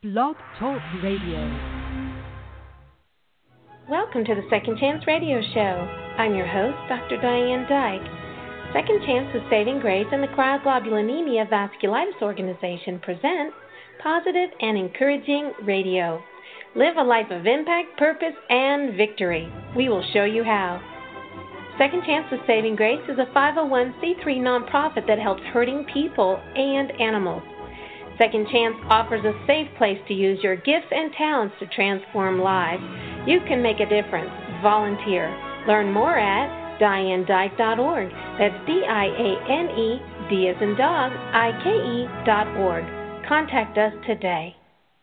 Blog Talk Radio. Welcome to the Second Chance Radio Show. I'm your host, Dr. Diane Dyke. Second Chance with Saving Grace and the Cryoglobulinemia Vasculitis Organization present Positive and Encouraging Radio. Live a life of impact, purpose, and victory. We will show you how. Second Chance with Saving Grace is a 501c3 nonprofit that helps hurting people and animals. Second Chance offers a safe place to use your gifts and talents to transform lives. You can make a difference. Volunteer. Learn more at DianeDyke.org. That's D-I-A-N-E, D as in dog, I-K-E.org. Contact us today.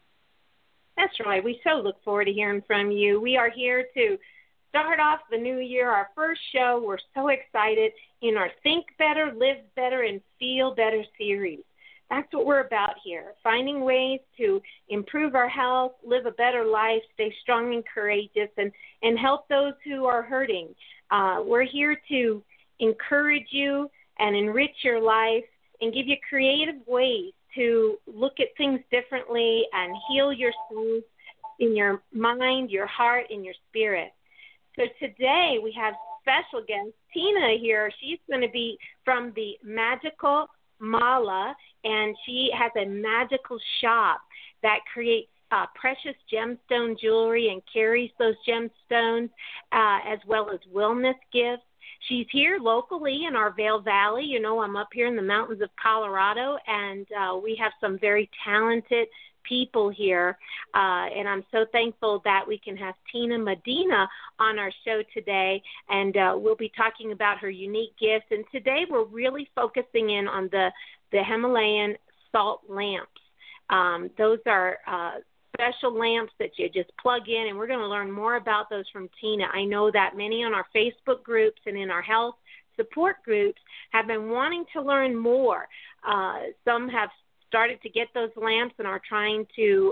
That's right. We so look forward to hearing from you. We are here to start off the new year, our first show. We're so excited in our Think Better, Live Better, and Feel Better series. That's what we're about here, finding ways to improve our health, live a better life, stay strong and courageous, and help those who are hurting. We're here to encourage you and enrich your life and give you creative ways to look at things differently and heal yourself in your mind, your heart, and your spirit. So today we have special guest Tina here. She's going to be from the Magical Mala, and she has a magical shop that creates precious gemstone jewelry and carries those gemstones as well as wellness gifts. She's here locally in our Vail Valley. You know, I'm up here in the mountains of Colorado, and we have some very talented people here, and I'm so thankful that we can have Tina Medina on our show today, and we'll be talking about her unique gifts. And today we're really focusing in on the Himalayan salt lamps. Those are special lamps that you just plug in, and we're going to learn more about those from Tina. I know that many on our Facebook groups and in our health support groups have been wanting to learn more. Some have started to get those lamps and are trying to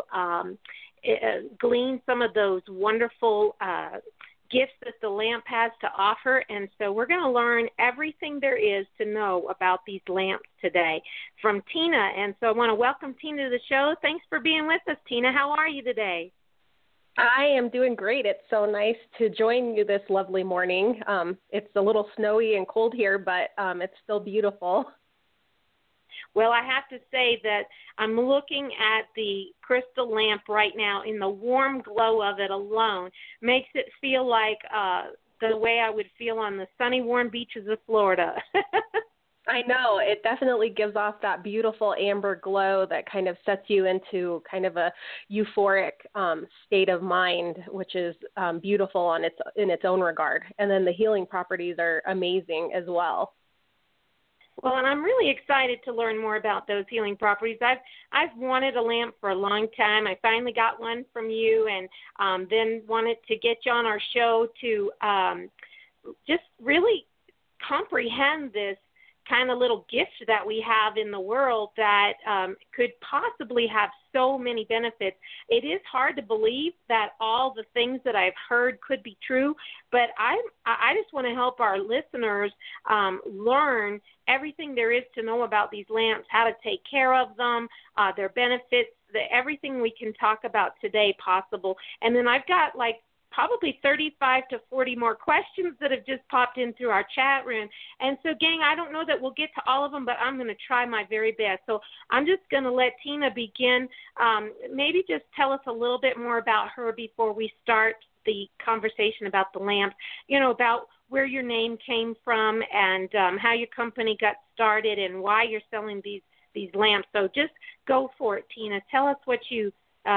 glean some of those wonderful gifts that the lamp has to offer. And so we're going to learn everything there is to know about these lamps today from Tina. And so I want to welcome Tina to the show. Thanks for being with us, Tina. How are you today? I am doing great. It's so nice to join you this lovely morning. It's a little snowy and cold here, but it's still beautiful. Well, I have to say that I'm looking at the crystal lamp right now, and the warm glow of it alone makes it feel like the way I would feel on the sunny, warm beaches of Florida. I know. It definitely gives off that beautiful amber glow that kind of sets you into kind of a euphoric state of mind, which is beautiful in its own regard. And then the healing properties are amazing as well. Well, and I'm really excited to learn more about those healing properties. I've wanted a lamp for a long time. I finally got one from you, and then wanted to get you on our show to just really comprehend this kind of little gift that we have in the world that could possibly have so many benefits. It is hard to believe that all the things that I've heard could be true, but I just want to help our listeners learn everything there is to know about these lamps, how to take care of them, their benefits, everything we can talk about today possible. And then I've got probably 35 to 40 more questions that have just popped in through our chat room. And so, gang, I don't know that we'll get to all of them, but I'm going to try my very best. So I'm just going to let Tina begin. Maybe just tell us a little bit more about her before we start the conversation about the lamp, about where your name came from and how your company got started and why you're selling these lamps. So just go for it, Tina. Tell us what you,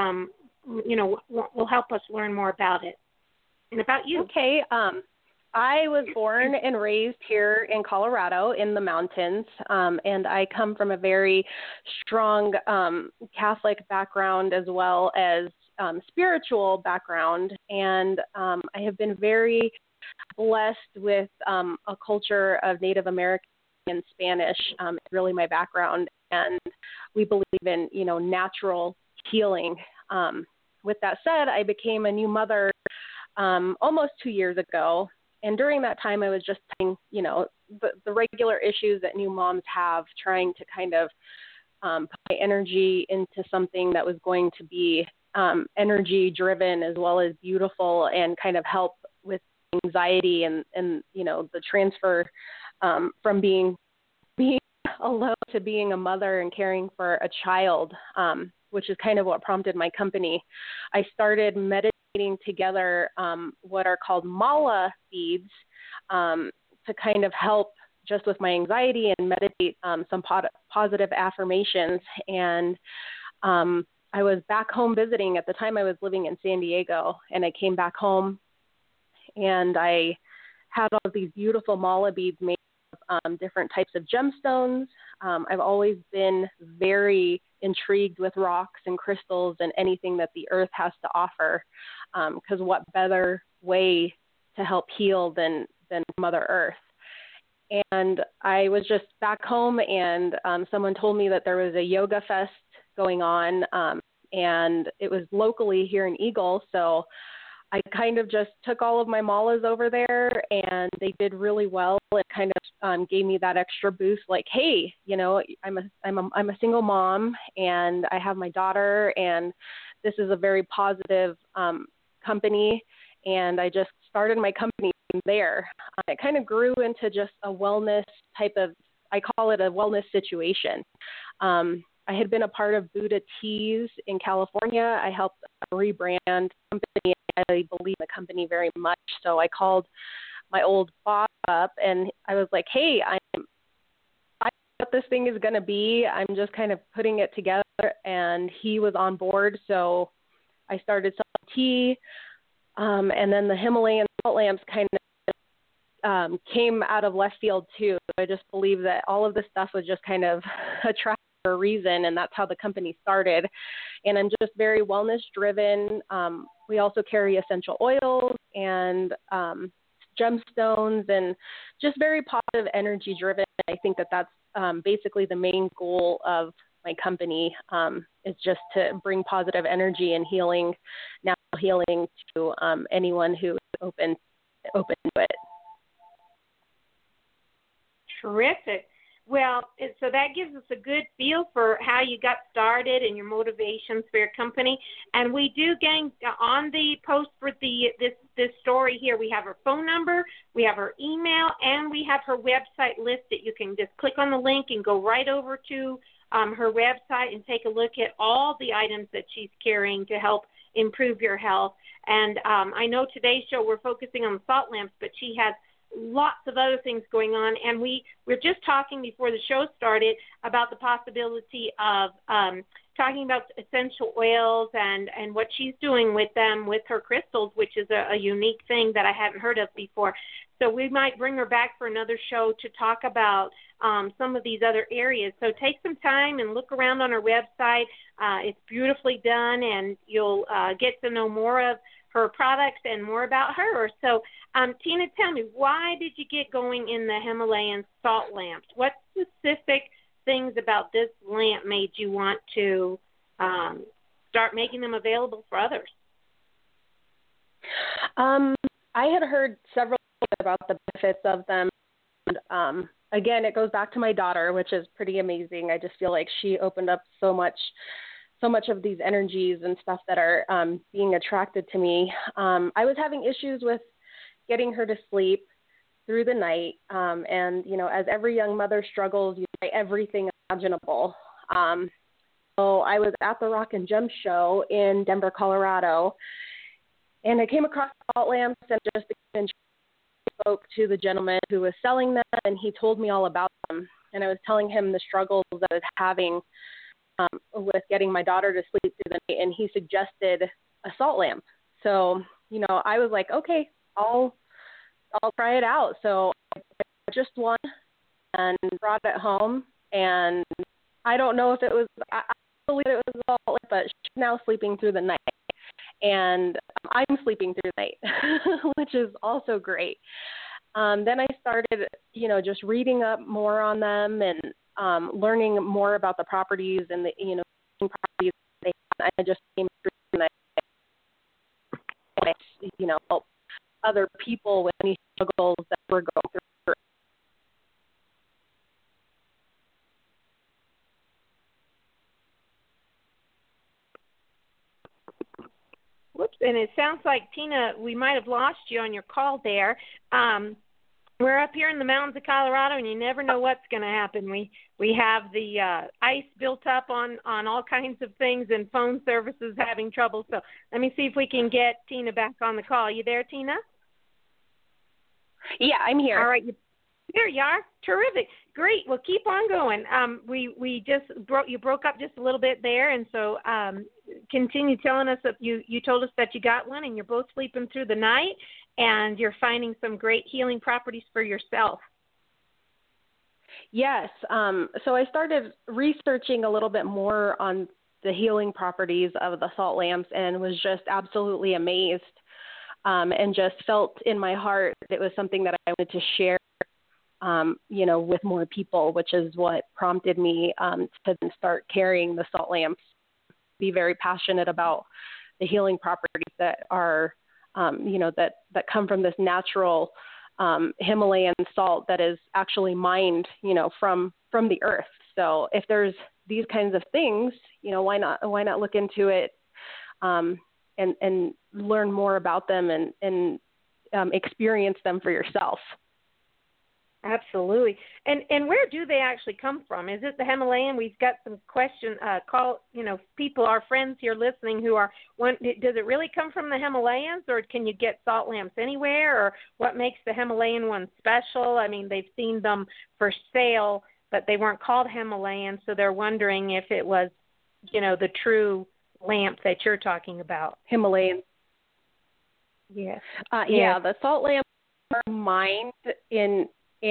will help us learn more about it. And about you. Okay. I was born and raised here in Colorado in the mountains, and I come from a very strong Catholic background as well as spiritual background, and I have been very blessed with a culture of Native American and Spanish, really my background, and we believe in, natural healing. With that said, I became a new mother almost 2 years ago. And during that time, I was just, the regular issues that new moms have, trying to kind of put my energy into something that was going to be energy driven as well as beautiful and kind of help with anxiety and the transfer from being alone to being a mother and caring for a child, which is kind of what prompted my company. I started meditating together what are called mala beads to kind of help just with my anxiety and meditate some positive affirmations. And I was back home visiting. At the time I was living in San Diego, and I came back home and I had all of these beautiful mala beads made of different types of gemstones. I've always been very intrigued with rocks and crystals and anything that the earth has to offer, because what better way to help heal than Mother Earth. And I was just back home, and someone told me that there was a yoga fest going on, and it was locally here in Eagle. So I kind of just took all of my malas over there, and they did really well. It kind of gave me that extra boost, like, hey, I'm a single mom, and I have my daughter, and this is a very positive company, and I just started my company from there. It kind of grew into just a wellness type of, I call it a wellness situation. I had been a part of Buddha Teas in California. I helped rebrand the company. I believe in the company very much. So I called my old boss up, and I was like, hey, I know what this thing is going to be. I'm just kind of putting it together. And he was on board. So I started selling tea. And then the Himalayan salt lamps kind of came out of left field too. I just believe that all of this stuff was just kind of attractive for a reason, and that's how the company started. And I'm just very wellness driven. We also carry essential oils and gemstones, and just very positive energy driven. I think that that's basically the main goal of my company, is just to bring positive energy and healing, natural healing to anyone who is open to it. Terrific. Well, so that gives us a good feel for how you got started and your motivations for your company. And we do, gang, on the post for this story here, we have her phone number, we have her email, and we have her website listed. You can just click on the link and go right over to her website and take a look at all the items that she's carrying to help improve your health. And I know today's show we're focusing on the salt lamps, but she has lots of other things going on. And we're just talking before the show started about the possibility of talking about essential oils and what she's doing with them, with her crystals, which is a unique thing that I hadn't heard of before. So we might bring her back for another show to talk about some of these other areas. So take some time and look around on her website. It's beautifully done, and you'll get to know more of her products and more about her. So, Tina, tell me, why did you get going in the Himalayan salt lamps? What specific things about this lamp made you want to start making them available for others? I had heard several about the benefits of them. And, again, it goes back to my daughter, which is pretty amazing. I just feel like she opened up so much of these energies and stuff that are being attracted to me. I was having issues with getting her to sleep through the night. And, as every young mother struggles, you try everything imaginable. So I was at the Rock and Gem show in Denver, Colorado, and I came across salt lamps and just spoke to the gentleman who was selling them, and he told me all about them. And I was telling him the struggles that I was having with getting my daughter to sleep through the night, and he suggested a salt lamp. So, I was like, okay, I'll try it out. So I just one and brought it home, and I don't know if it was, I believe it was a salt lamp, but she's now sleeping through the night, and I'm sleeping through the night, which is also great. Then I started, just reading up more on them and learning more about the properties and the, properties they had. I just came through and I help other people with any struggles that we're going through. and it sounds like, Tina, we might have lost you on your call there. We're up here in the mountains of Colorado, and you never know what's going to happen. We have the ice built up on all kinds of things, and phone services having trouble. So let me see if we can get Tina back on the call. You there, Tina? Yeah, I'm here. All right. There you are. Terrific. Great. Well, keep on going. We just broke up just a little bit there, and so continue telling us that you told us that you got one, and you're both sleeping through the night, and you're finding some great healing properties for yourself. Yes. So I started researching a little bit more on the healing properties of the salt lamps, and was just absolutely amazed, and just felt in my heart that it was something that I wanted to share, with more people, which is what prompted me to start carrying the salt lamps. Be very passionate about the healing properties that are, that come from this natural Himalayan salt that is actually mined, from the earth. So if there's these kinds of things, why not look into it and learn more about them and experience them for yourself. Absolutely. And where do they actually come from? Is it the Himalayan? We've got some people, our friends here listening who are, does it really come from the Himalayas, or can you get salt lamps anywhere, or what makes the Himalayan one special? I mean, they've seen them for sale, but they weren't called Himalayan, so they're wondering if it was, the true lamp that you're talking about. Himalayan. Yes. Yeah, the salt lamps are mined in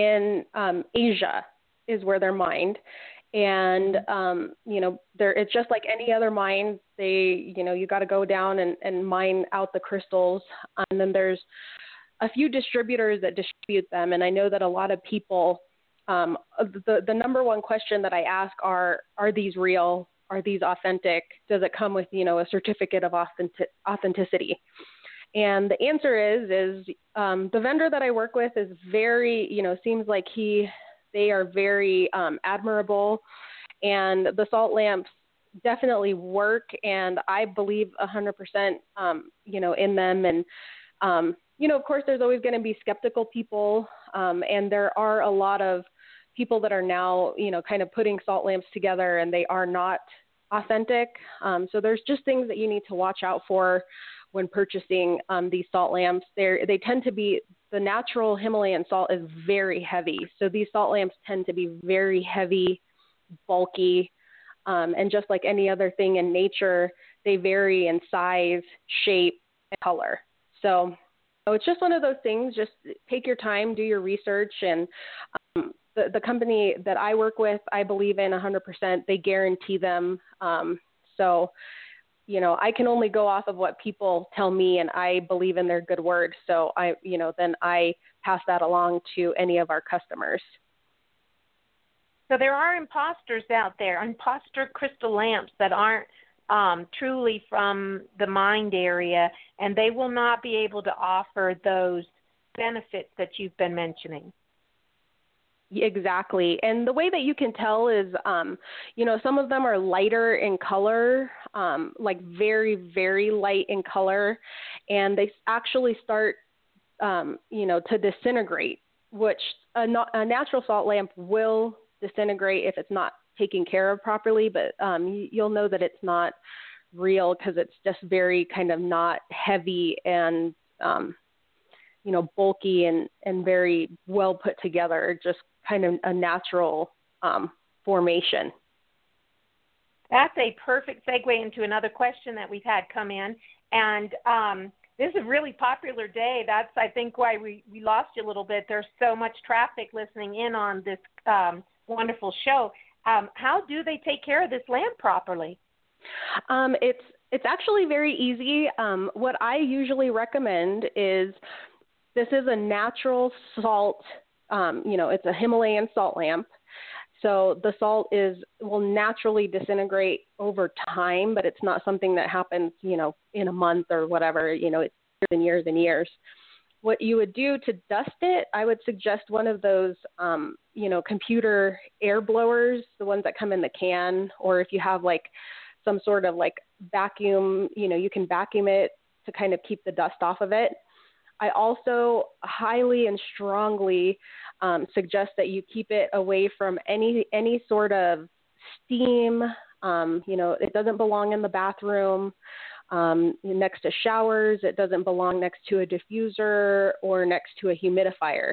Asia is where they're mined. And, it's just like any other mine. They, you got to go down and mine out the crystals. And then there's a few distributors that distribute them. And I know that a lot of people, the number one question that I ask are these real? Are these authentic? Does it come with, a certificate of authenticity? And the answer is the vendor that I work with is very, seems like they are very admirable, and the salt lamps definitely work, and I believe 100%, in them. And, of course, there's always going to be skeptical people, and there are a lot of people that are now, kind of putting salt lamps together, and they are not authentic. So there's just things that you need to watch out for when purchasing these salt lamps. They tend to be, the natural Himalayan salt is very heavy. So these salt lamps tend to be very heavy, bulky, and just like any other thing in nature, they vary in size, shape, and color. So it's just one of those things. Just take your time, do your research, and the company that I work with, I believe in 100%. They guarantee them. So I can only go off of what people tell me, and I believe in their good word. So then I pass that along to any of our customers. So there are imposters out there, imposter crystal lamps that aren't truly from the mined area, and they will not be able to offer those benefits that you've been mentioning. Exactly. And the way that you can tell is, some of them are lighter in color, like very, very light in color, and they actually start, to disintegrate, which a natural salt lamp will disintegrate if it's not taken care of properly, but you'll know that it's not real because it's just very kind of not heavy and, bulky and very well put together, just kind of a natural formation. That's a perfect segue into another question that we've had come in. And this is a really popular day. That's, I think, why we lost you a little bit. There's so much traffic listening in on this wonderful show. How do they take care of this lamp properly? It's actually very easy. What I usually recommend is, this is a natural salt. It's a Himalayan salt lamp. So the salt will naturally disintegrate over time, but it's not something that happens, in a month or whatever, it's years and years and years. What you would do to dust it, I would suggest one of those, computer air blowers, the ones that come in the can, or if you have like some sort of like vacuum, you can vacuum it to kind of keep the dust off of it. I also highly and strongly suggest that you keep it away from any sort of steam. It doesn't belong in the bathroom, next to showers. It doesn't belong next to a diffuser or next to a humidifier,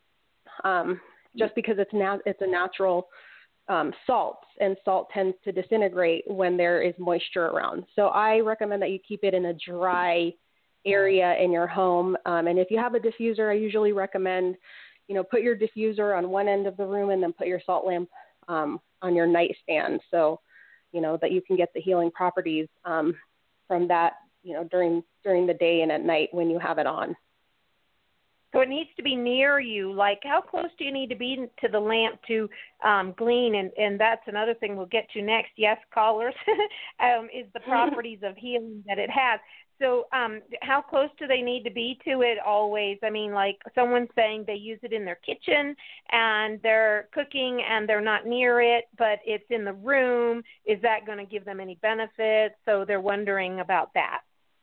just because it's a natural salt, and salt tends to disintegrate when there is moisture around. So I recommend that you keep it in a dry area in your home. And if you have a diffuser, I usually recommend, put your diffuser on one end of the room and then put your salt lamp on your nightstand, so that you can get the healing properties from that, during the day and at night when you have it on. So it needs to be near you. Like, how close do you need to be to the lamp to glean? And that's another thing we'll get to next. Yes, callers, is the properties of healing that it has. So how close do they need to be to it always? I mean, like someone's saying they use it in their kitchen and they're cooking and they're not near it, but it's in the room. Is that going to give them any benefit? So they're wondering about that.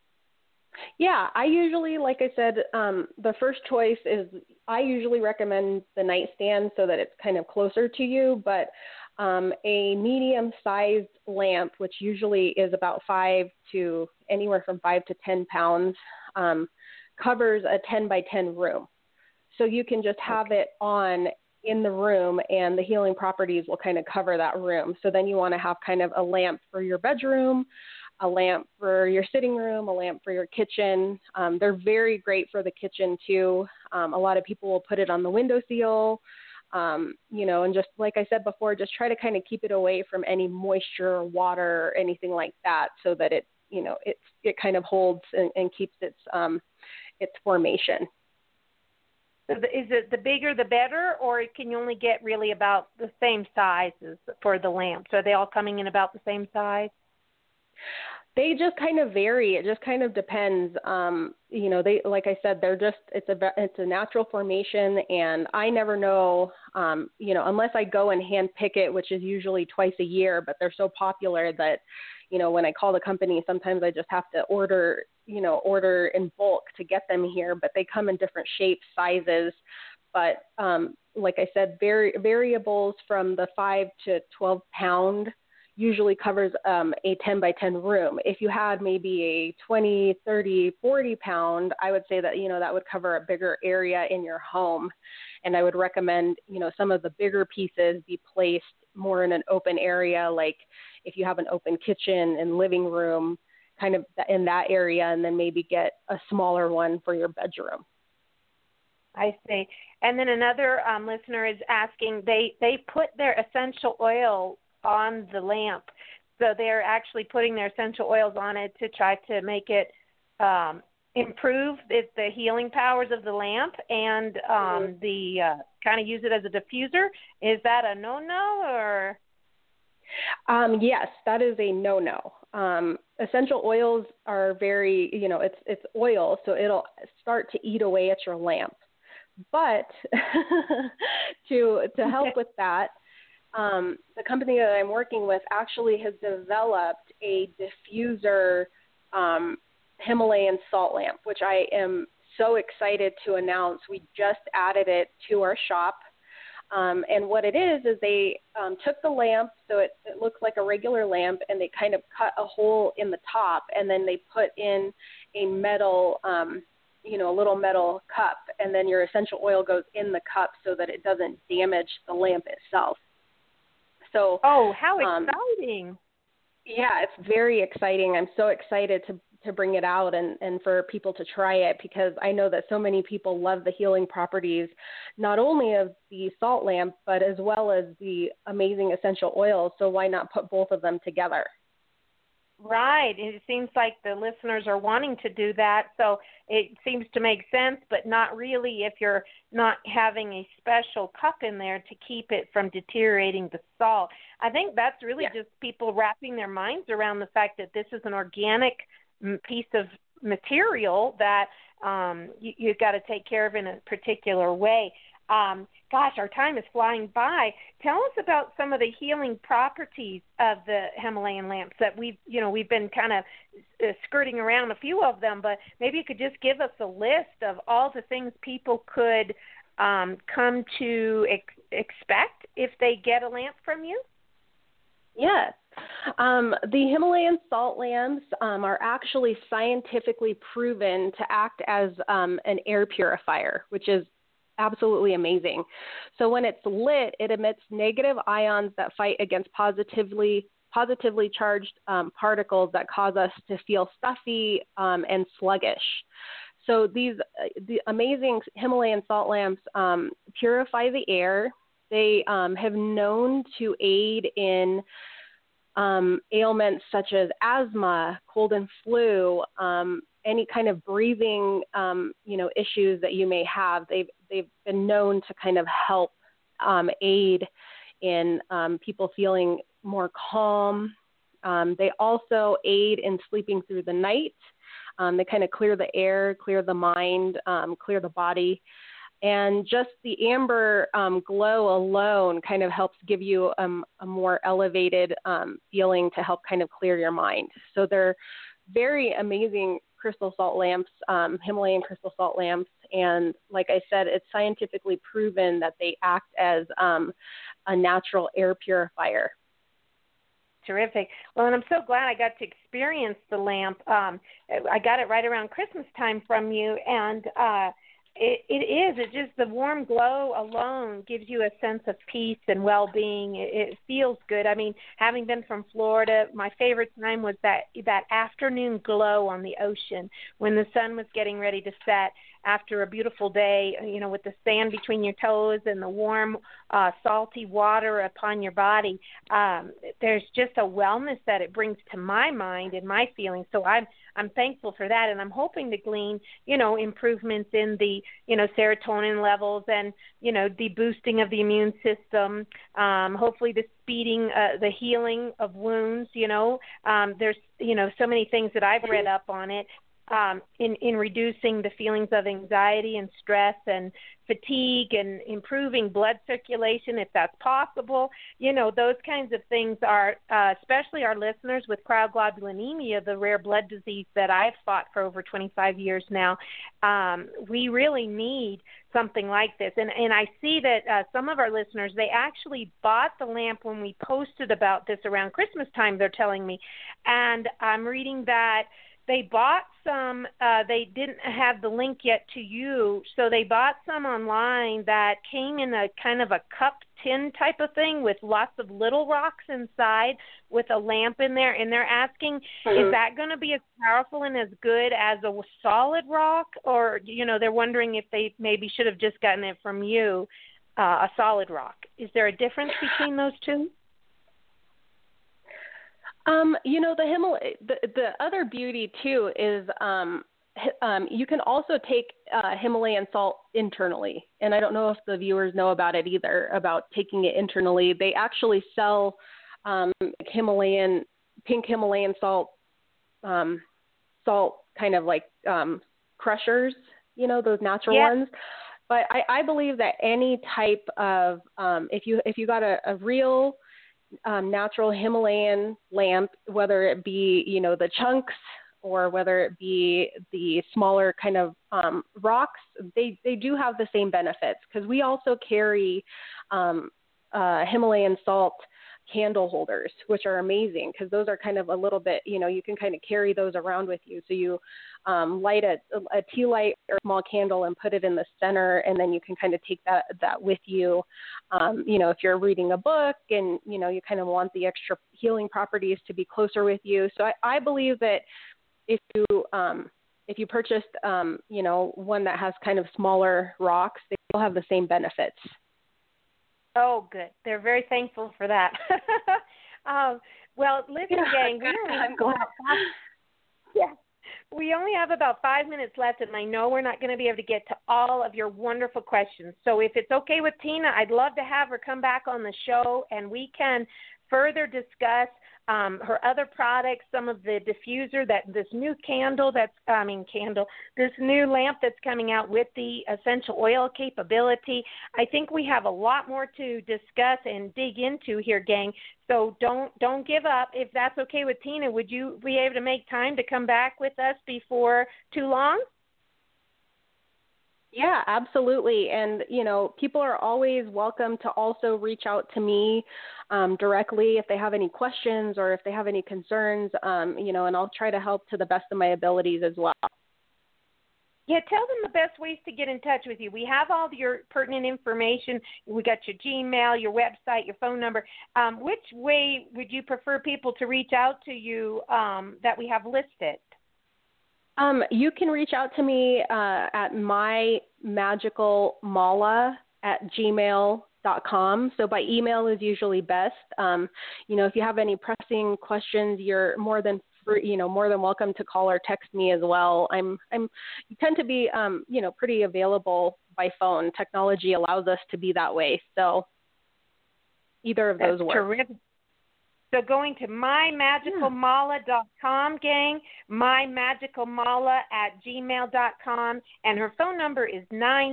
Yeah, I usually, like I said, the first choice is I usually recommend the nightstand so that it's kind of closer to you, but a medium-sized lamp, which usually is about anywhere from 5 to 10 pounds, covers a 10 by 10 room. So you can just have it on in the room and the healing properties will kind of cover that room. So then you want to have kind of a lamp for your bedroom, a lamp for your sitting room, a lamp for your kitchen. They're very great for the kitchen too. A lot of people will put it on the windowsill, and just like I said before, just try to kind of keep it away from any moisture or water or anything like that, so that it kind of holds and keeps its formation. So is it the bigger the better, or can you only get really about the same sizes for the lamps? Are they all coming in about the same size? They just kind of vary. It just kind of depends. They, like I said, it's a natural formation, and I never know, unless I go and hand pick it, which is usually twice a year, but they're so popular that, when I call the company, sometimes I just have to order in bulk to get them here, but they come in different shapes, sizes. But like I said, variables from the 5 to 12 pound usually covers a 10 by 10 room. If you had maybe a 20, 30, 40 pound, I would say that, that would cover a bigger area in your home. And I would recommend, some of the bigger pieces be placed more in an open area, like if you have an open kitchen and living room, kind of in that area, and then maybe get a smaller one for your bedroom. I see. And then another listener is asking, they put their essential oil on the lamp. So they're actually putting their essential oils on it to try to make it improve the healing powers of the lamp and kind of use it as a diffuser. Is that a no-no or? Yes, that is a no-no. Essential oils are very, it's oil, so it'll start to eat away at your lamp. But to help with that, the company that I'm working with actually has developed a diffuser Himalayan salt lamp, which I am so excited to announce. We just added it to our shop. And what it is they took the lamp, so it looks like a regular lamp, and they kind of cut a hole in the top, and then they put in a metal, a little metal cup, and then your essential oil goes in the cup so that it doesn't damage the lamp itself. So, how exciting. Yeah, it's very exciting. I'm so excited to bring it out and for people to try it, because I know that so many people love the healing properties, not only of the salt lamp, but as well as the amazing essential oils. So why not put both of them together? Right. It seems like the listeners are wanting to do that, so it seems to make sense, but not really if you're not having a special cup in there to keep it from deteriorating the salt. I think that's really just people wrapping their minds around the fact that this is an organic piece of material that you've got to take care of in a particular way. Gosh, our time is flying by. Tell us about some of the healing properties of the Himalayan lamps that we've been kind of skirting around a few of them, but maybe you could just give us a list of all the things people could come to expect if they get a lamp from you. Yes. The Himalayan salt lamps are actually scientifically proven to act as an air purifier, which is absolutely amazing. So when it's lit, it emits negative ions that fight against positively charged particles that cause us to feel stuffy and sluggish. So the amazing Himalayan salt lamps purify the air. They have known to aid in ailments such as asthma, cold and flu, any kind of breathing, issues that you may have. They've been known to kind of help aid in people feeling more calm. They also aid in sleeping through the night. They kind of clear the air, clear the mind, clear the body. And just the amber glow alone kind of helps give you a more elevated feeling to help kind of clear your mind. So they're very amazing crystal salt lamps, Himalayan crystal salt lamps. And like I said, it's scientifically proven that they act as a natural air purifier. Terrific. Well, and I'm so glad I got to experience the lamp. I got it right around Christmas time from you, and It's just the warm glow alone gives you a sense of peace and well-being. It feels good. I mean, having been from Florida, my favorite time was that afternoon glow on the ocean when the sun was getting ready to set after a beautiful day, with the sand between your toes and the warm, salty water upon your body. There's just a wellness that it brings to my mind and my feelings. So I'm thankful for that, and I'm hoping to glean, improvements in the, serotonin levels and, the boosting of the immune system, hopefully the speeding, the healing of wounds, there's, so many things that I've read up on it. In reducing the feelings of anxiety and stress and fatigue and improving blood circulation, if that's possible. Those kinds of things are, especially our listeners with cryoglobulinemia, the rare blood disease that I've fought for over 25 years now. We really need something like this. And I see that some of our listeners, they actually bought the lamp when we posted about this around Christmas time, they're telling me. And I'm reading that they bought some, they didn't have the link yet to you, so they bought some online that came in a kind of a cup tin type of thing with lots of little rocks inside with a lamp in there, and they're asking, is that going to be as powerful and as good as a solid rock? Or, they're wondering if they maybe should have just gotten it from you, a solid rock. Is there a difference between those two? The other beauty too is you can also take Himalayan salt internally, and I don't know if the viewers know about it either, about taking it internally. They actually sell pink Himalayan salt kind of like crushers, those natural ones. But I believe that any type of if you got a real natural Himalayan lamp, whether it be, the chunks or whether it be the smaller kind of rocks, they do have the same benefits, because we also carry Himalayan salt candle holders, which are amazing, because those are kind of a little bit, you can kind of carry those around with you. So you light a tea light or a small candle and put it in the center, and then you can kind of take that with you. If you're reading a book and, you kind of want the extra healing properties to be closer with you. So I believe that if you purchased, one that has kind of smaller rocks, they will have the same benefits. Oh, good. They're very thankful for that. Well, listen, gang, we only have about 5 minutes left, and I know we're not going to be able to get to all of your wonderful questions. So if it's okay with Tina, I'd love to have her come back on the show, and we can further discuss her other products, some of the diffuser, this new this new lamp that's coming out with the essential oil capability. I think we have a lot more to discuss and dig into here, gang. So don't give up. If that's okay with Tina, would you be able to make time to come back with us before too long? Yeah, absolutely. And, people are always welcome to also reach out to me directly if they have any questions or if they have any concerns, and I'll try to help to the best of my abilities as well. Yeah, tell them the best ways to get in touch with you. We have all your pertinent information. We got your Gmail, your website, your phone number. Which way would you prefer people to reach out to you that we have listed? You can reach out to me at mymagicalmala@gmail.com. So by email is usually best. If you have any pressing questions, you're more than welcome to call or text me as well. You tend to be, pretty available by phone. Technology allows us to be that way. So either of those work. Terrific. So going to mymagicalmala.com, gang, mymagicalmala@gmail.com, and her phone number is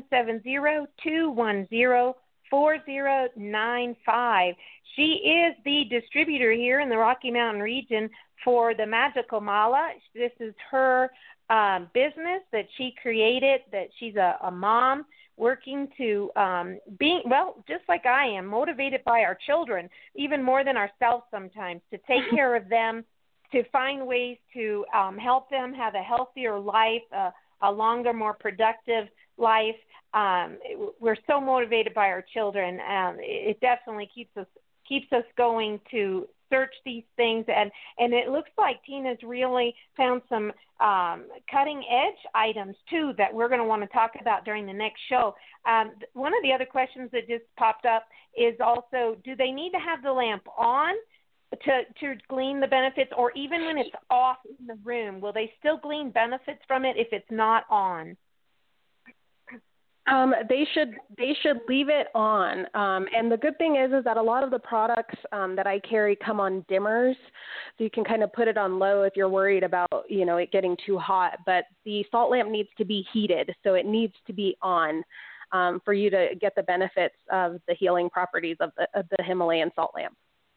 970-210-4095. She is the distributor here in the Rocky Mountain region for the Magical Mala. This is her business that she created, that she's a mom working to just like I am, motivated by our children, even more than ourselves sometimes, to take care of them, to find ways to help them have a healthier life, a longer, more productive life. We're so motivated by our children. It definitely keeps us going to search these things, and it looks like Tina's really found some cutting edge items too that we're going to want to talk about during the next show. One of the other questions that just popped up is also, do they need to have the lamp on to glean the benefits, or even when it's off in the room, will they still glean benefits from it if it's not on? They should leave it on. And the good thing is that a lot of the products that I carry come on dimmers, so you can kind of put it on low if you're worried about, it getting too hot. But the salt lamp needs to be heated, so it needs to be on for you to get the benefits of the healing properties of the Himalayan salt lamp.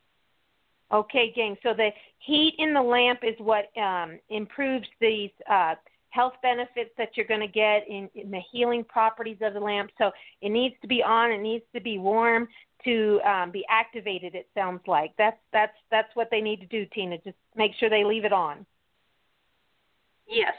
Okay, gang. So the heat in the lamp is what improves these health benefits that you're going to get in the healing properties of the lamp. So it needs to be on. It needs to be warm to be activated, it sounds like. That's what they need to do, Tina. Just make sure they leave it on. Yes.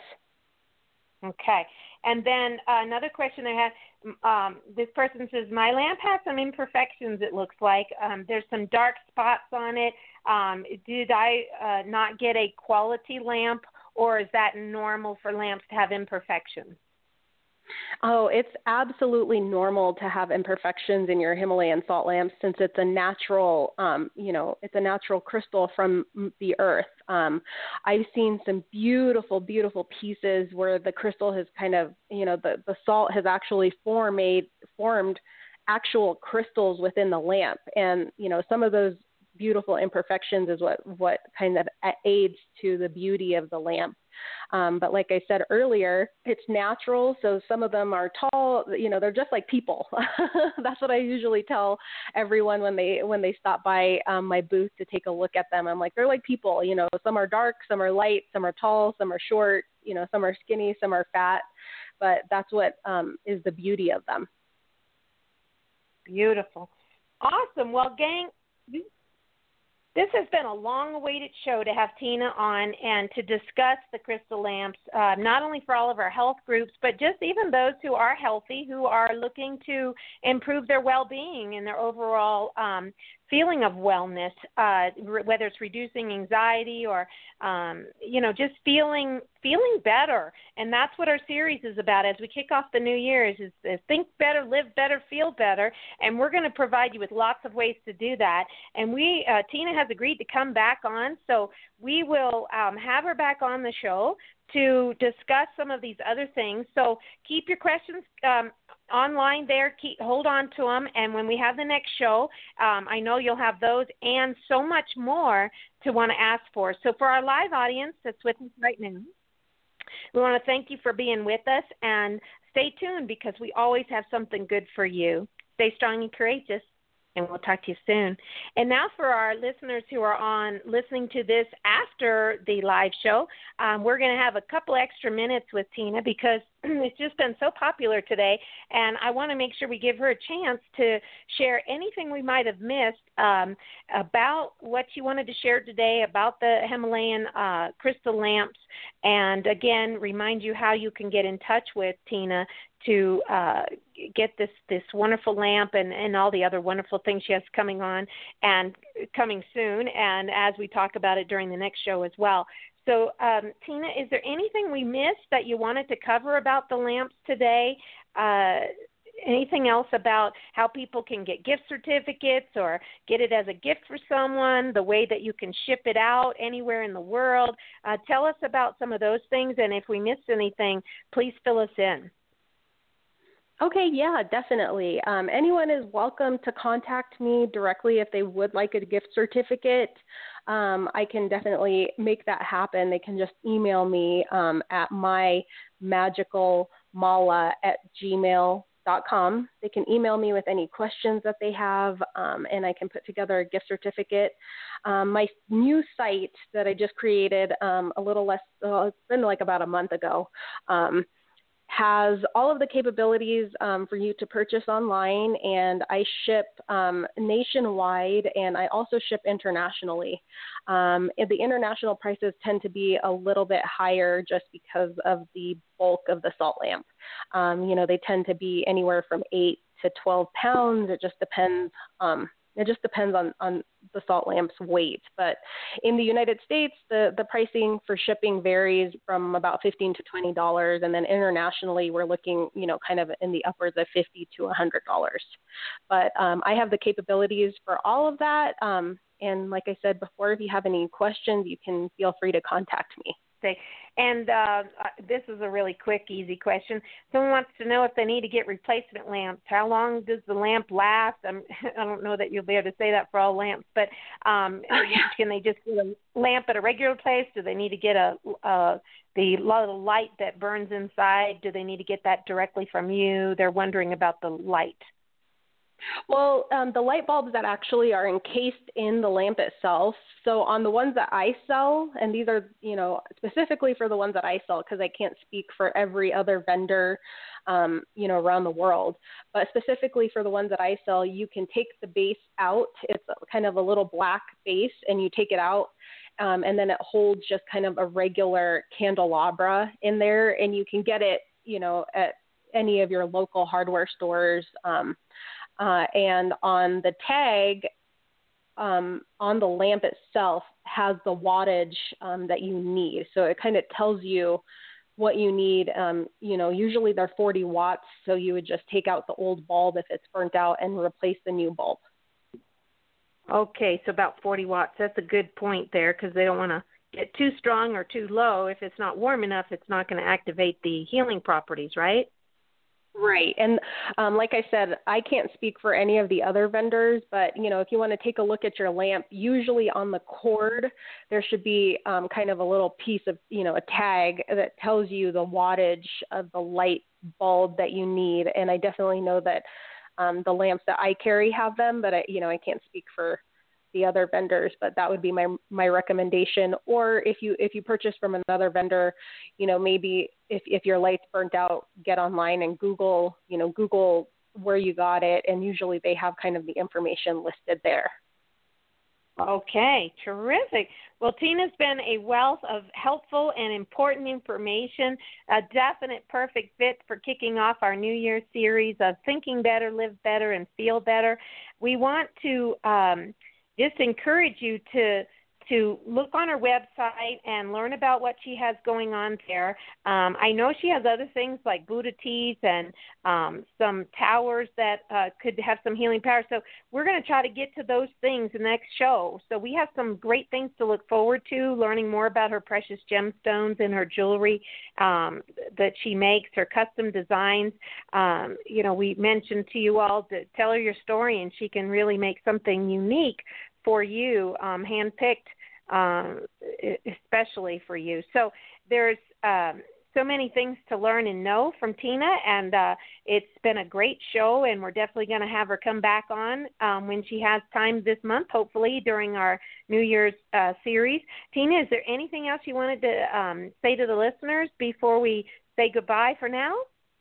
Okay. And then another question I had, this person says, my lamp has some imperfections, it looks like. There's some dark spots on it. Did I not get a quality lamp, or is that normal for lamps to have imperfections? Oh, it's absolutely normal to have imperfections in your Himalayan salt lamps, since it's a natural, it's a natural crystal from the earth. I've seen some beautiful, beautiful pieces where the crystal has kind of, the salt has actually formed actual crystals within the lamp. And, some of those beautiful imperfections is what kind of aids to the beauty of the lamp. But like I said earlier, it's natural. So some of them are tall, they're just like people. That's what I usually tell everyone when they stop by my booth to take a look at them. I'm like, they're like people, some are dark, some are light, some are tall, some are short, some are skinny, some are fat, but that's what is the beauty of them. Beautiful. Awesome. Well, gang, this has been a long-awaited show to have Tina on and to discuss the crystal lamps, not only for all of our health groups, but just even those who are healthy, who are looking to improve their well-being and their overall feeling of wellness, whether it's reducing anxiety or, just feeling better. And that's what our series is about as we kick off the new year is think better, live better, feel better. And we're going to provide you with lots of ways to do that. And Tina has agreed to come back on, so we will have her back on the show to discuss some of these other things. So keep your questions online there. Hold on to them. And when we have the next show, I know you'll have those and so much more to want to ask for. So for our live audience that's with us right now, we want to thank you for being with us, and stay tuned because we always have something good for you. Stay strong and courageous, and we'll talk to you soon. And now for our listeners who are on listening to this after the live show, we're going to have a couple extra minutes with Tina because it's just been so popular today, and I want to make sure we give her a chance to share anything we might have missed about what she wanted to share today about the Himalayan crystal lamps, and again, remind you how you can get in touch with Tina to get this wonderful lamp and all the other wonderful things she has coming on and coming soon, and as we talk about it during the next show as well. So, Tina, is there anything we missed that you wanted to cover about the lamps today? Anything else about how people can get gift certificates or get it as a gift for someone, the way that you can ship it out anywhere in the world? Tell us about some of those things, and if we missed anything, please fill us in. Okay, yeah, definitely. Anyone is welcome to contact me directly if they would like a gift certificate. I can definitely make that happen. They can just email me at mymagicalmala@gmail.com. They can email me with any questions that they have, and I can put together a gift certificate. My new site that I just created it's been like about a month ago, has all of the capabilities for you to purchase online, and I ship nationwide, and I also ship internationally. The international prices tend to be a little bit higher just because of the bulk of the salt lamp. They tend to be anywhere from 8 to 12 pounds. It just depends. It just depends on the salt lamp's weight. But in the United States, the pricing for shipping varies from about $15 to $20. And then internationally, we're looking, kind of in the upwards of $50 to $100. But I have the capabilities for all of that. And like I said before, if you have any questions, you can feel free to contact me. And this is a really quick, easy question. Someone wants to know if they need to get replacement lamps. How long does the lamp last? I don't know that you'll be able to say that for all lamps, but can they just get a lamp at a regular place? Do they need to get the little light that burns inside? Do they need to get that directly from you? They're wondering about the light. Well, the light bulbs that actually are encased in the lamp itself. So on the ones that I sell, and these are, specifically for the ones that I sell, because I can't speak for every other vendor, around the world. But specifically for the ones that I sell, you can take the base out. It's kind of a little black base, and you take it out. And then it holds just kind of a regular candelabra in there, and you can get it, at any of your local hardware stores. And on the tag, on the lamp itself, has the wattage that you need. So it kind of tells you what you need. Usually they're 40 watts, so you would just take out the old bulb if it's burnt out and replace the new bulb. Okay, so about 40 watts. That's a good point there because they don't want to get too strong or too low. If it's not warm enough, it's not going to activate the healing properties, right? Right. And like I said, I can't speak for any of the other vendors, but, if you want to take a look at your lamp, usually on the cord, there should be kind of a little piece of, a tag that tells you the wattage of the light bulb that you need. And I definitely know that the lamps that I carry have them, but I can't speak for the other vendors, but that would be my recommendation. Or if you purchase from another vendor, maybe if your light's burnt out, get online and Google where you got it, and usually they have kind of the information listed there. Okay, terrific. Well, Tina's been a wealth of helpful and important information, a definite perfect fit for kicking off our New Year series of Thinking Better, Live Better, and Feel Better. We want to just encourage you to to look on her website and learn about what she has going on there. I know she has other things like Buddha teas and some towers that could have some healing power. So we're going to try to get to those things in the next show. So we have some great things to look forward to, learning more about her precious gemstones and her jewelry that she makes, her custom designs. We mentioned to you all to tell her your story, and she can really make something unique for you, handpicked especially for you. So there's so many things to learn and know from Tina, and it's been a great show, and we're definitely going to have her come back on when she has time this month, hopefully during our New Year's series. Tina, is there anything else you wanted to say to the listeners before we say goodbye for now?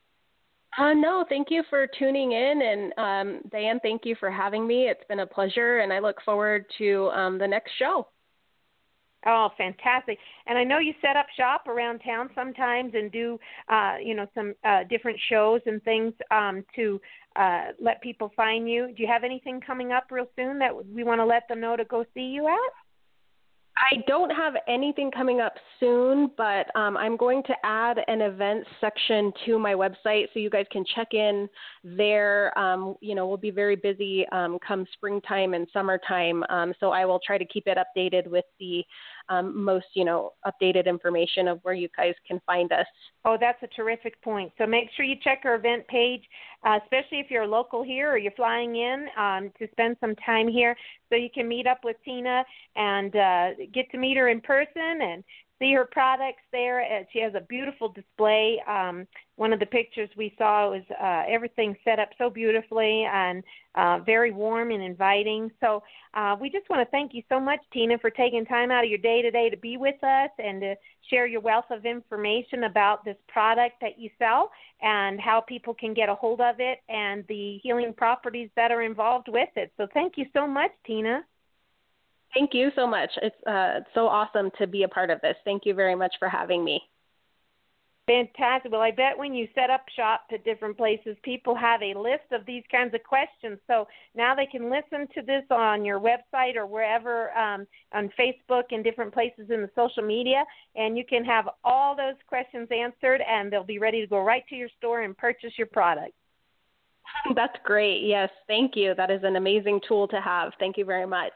No, thank you for tuning in, and Diane, thank you for having me. It's been a pleasure, and I look forward to the next show. Oh, fantastic. And I know you set up shop around town sometimes and do, some different shows and things to let people find you. Do you have anything coming up real soon that we want to let them know to go see you at? I don't have anything coming up soon, but I'm going to add an events section to my website so you guys can check in there. We'll be very busy come springtime and summertime, so I will try to keep it updated with the most, updated information of where you guys can find us. Oh, that's a terrific point. So make sure you check our event page, especially if you're local here or you're flying in to spend some time here, so you can meet up with Tina and get to meet her in person and see her products there. She has a beautiful display. One of the pictures we saw was everything set up so beautifully and very warm and inviting. So we just want to thank you so much, Tina, for taking time out of your day today to be with us and to share your wealth of information about this product that you sell and how people can get a hold of it and the healing properties that are involved with it. So thank you so much, Tina. Thank you so much. It's so awesome to be a part of this. Thank you very much for having me. Fantastic. Well, I bet when you set up shop at different places, people have a list of these kinds of questions. So now they can listen to this on your website or wherever, on Facebook and different places in the social media, and you can have all those questions answered, and they'll be ready to go right to your store and purchase your product. That's great. Yes, thank you. That is an amazing tool to have. Thank you very much.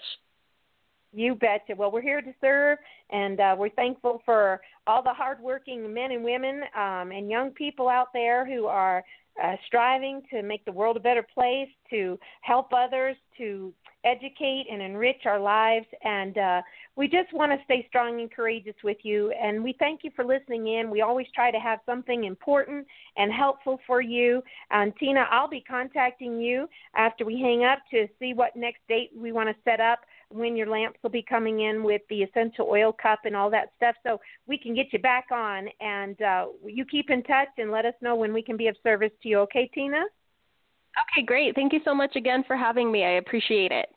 You betcha. Well, we're here to serve, and we're thankful for all the hardworking men and women and young people out there who are striving to make the world a better place, to help others, to educate and enrich our lives. And we just want to stay strong and courageous with you. And we thank you for listening in. We always try to have something important and helpful for you. And Tina, I'll be contacting you after we hang up to see what next date we want to set up, when your lamps will be coming in with the essential oil cup and all that stuff, so we can get you back on. And you keep in touch and let us know when we can be of service to you. Okay, Tina? Okay, great. Thank you so much again for having me. I appreciate it.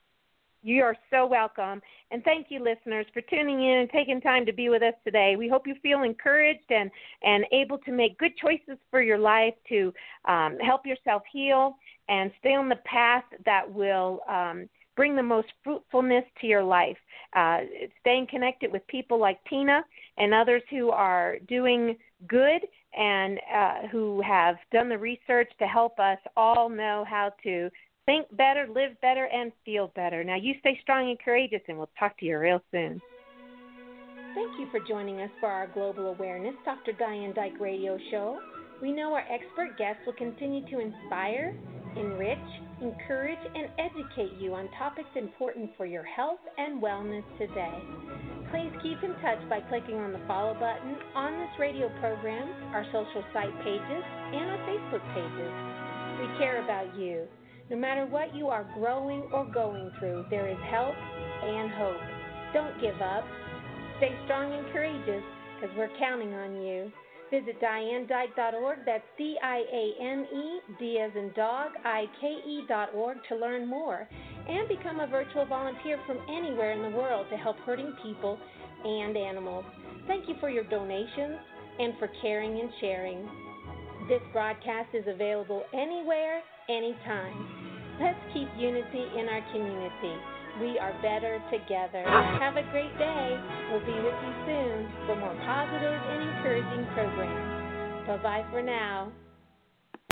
You are so welcome. And thank you, listeners, for tuning in and taking time to be with us today. We hope you feel encouraged and able to make good choices for your life to help yourself heal and stay on the path that will bring the most fruitfulness to your life. Staying connected with people like Tina and others who are doing good and who have done the research to help us all know how to think better, live better, and feel better. Now, you stay strong and courageous, and we'll talk to you real soon. Thank you for joining us for our Global Awareness Dr. Diane Dyke Radio Show. We know our expert guests will continue to inspire, enrich, encourage, and educate you on topics important for your health and wellness today. Please keep in touch by clicking on the follow button on this radio program, our social site pages, and our Facebook pages. We care about you. No matter what you are growing or going through, there is help and hope. Don't give up. Stay strong and courageous, because we're counting on you. Visit DianeDyke.org, that's D-I-A-N-E, D as in dog, I-K-E.org to learn more, and become a virtual volunteer from anywhere in the world to help hurting people and animals. Thank you for your donations and for caring and sharing. This broadcast is available anywhere, anytime. Let's keep unity in our community. We are better together. Have a great day. We'll be with you soon for more positive and encouraging programs. Bye-bye for now.